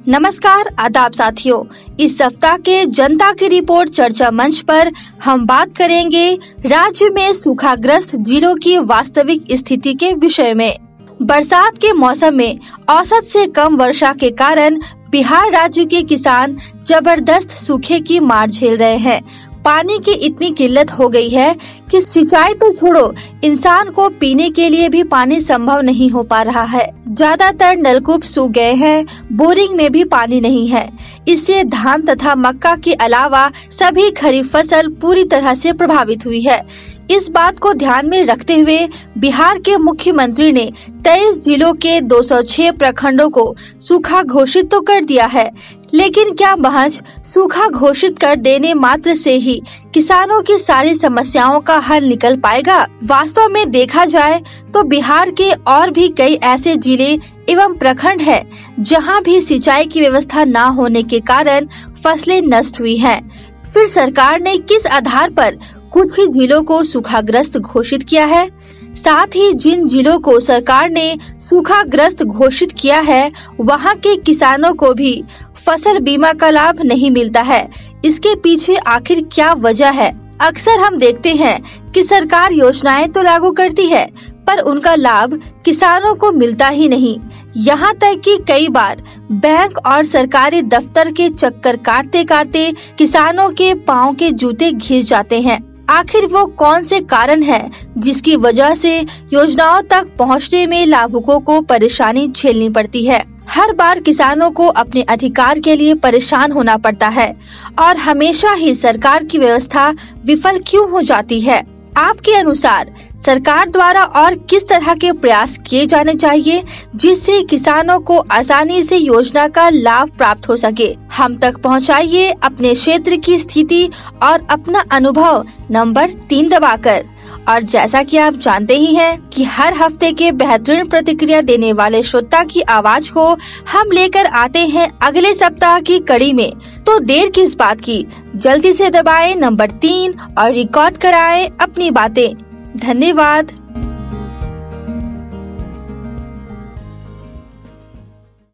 नमस्कार, आदाब साथियों। इस सप्ताह के जनता की रिपोर्ट चर्चा मंच पर हम बात करेंगे राज्य में सूखाग्रस्त जिलों की वास्तविक स्थिति के विषय में। बरसात के मौसम में औसत से कम वर्षा के कारण बिहार राज्य के किसान जबरदस्त सूखे की मार झेल रहे हैं। पानी की इतनी किल्लत हो गई है कि सिंचाई तो छोड़ो, इंसान को पीने के लिए भी पानी संभव नहीं हो पा रहा है। ज्यादातर नलकूप सूख गए हैं, बोरिंग में भी पानी नहीं है। इससे धान तथा मक्का के अलावा सभी खरीफ फसल पूरी तरह से प्रभावित हुई है। इस बात को ध्यान में रखते हुए बिहार के मुख्यमंत्री ने 23 जिलों के 206 प्रखंडों को सूखा घोषित तो कर दिया है, लेकिन क्या महज सूखा घोषित कर देने मात्र से ही किसानों की सारी समस्याओं का हल निकल पाएगा? वास्तव में देखा जाए तो बिहार के और भी कई ऐसे जिले एवं प्रखंड हैं, जहां भी सिंचाई की व्यवस्था न होने के कारण फसलें नष्ट हुई हैं। फिर सरकार ने किस आधार पर कुछ ही जिलों को सूखाग्रस्त घोषित किया है? साथ ही जिन जिलों को सरकार ने सूखाग्रस्त घोषित किया है, वहां के किसानों को भी फसल बीमा का लाभ नहीं मिलता है। इसके पीछे आखिर क्या वजह है? अक्सर हम देखते हैं कि सरकार योजनाएं तो लागू करती है, पर उनका लाभ किसानों को मिलता ही नहीं। यहाँ तक कि कई बार बैंक और सरकारी दफ्तर के चक्कर काटते काटते किसानों के पाँव के जूते घिस जाते हैं। आखिर वो कौन से कारण है जिसकी वजह से योजनाओं तक पहुँचने में लाभुकों को परेशानी झेलनी पड़ती है? हर बार किसानों को अपने अधिकार के लिए परेशान होना पड़ता है और हमेशा ही सरकार की व्यवस्था विफल क्यों हो जाती है? आपके अनुसार सरकार द्वारा और किस तरह के प्रयास किए जाने चाहिए जिससे किसानों को आसानी से योजना का लाभ प्राप्त हो सके? हम तक पहुंचाइए अपने क्षेत्र की स्थिति और अपना अनुभव नंबर 3 दबाकर। और जैसा कि आप जानते ही हैं कि हर हफ्ते के बेहतरीन प्रतिक्रिया देने वाले श्रोता की आवाज को हम लेकर आते हैं अगले सप्ताह की कड़ी में। तो देर किस बात की, जल्दी से दबाएं नंबर 3 और रिकॉर्ड कराएं अपनी बातें। धन्यवाद।